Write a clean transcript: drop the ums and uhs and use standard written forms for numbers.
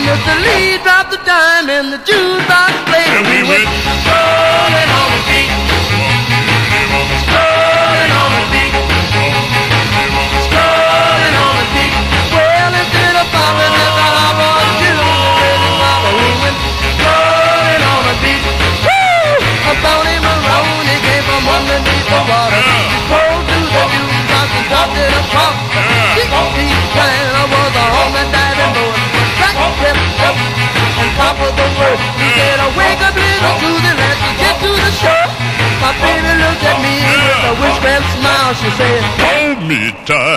Just the lead dropped the dime and the jukebox played. And we went strolling on the beat. Strolling on the beat. Strolling on the beat. Well, instead of popping at the hot boy June, we went strolling on the beat. Woo! A Tony Maroney came from underneath the water. Pulled through the jukebox and dropped it across. Deep playing was a home and diving board. Up on top of the road. He said, wake up, little Susie, let's get to the show. My baby looked at me with a wishbone smile. She said, hold me tight.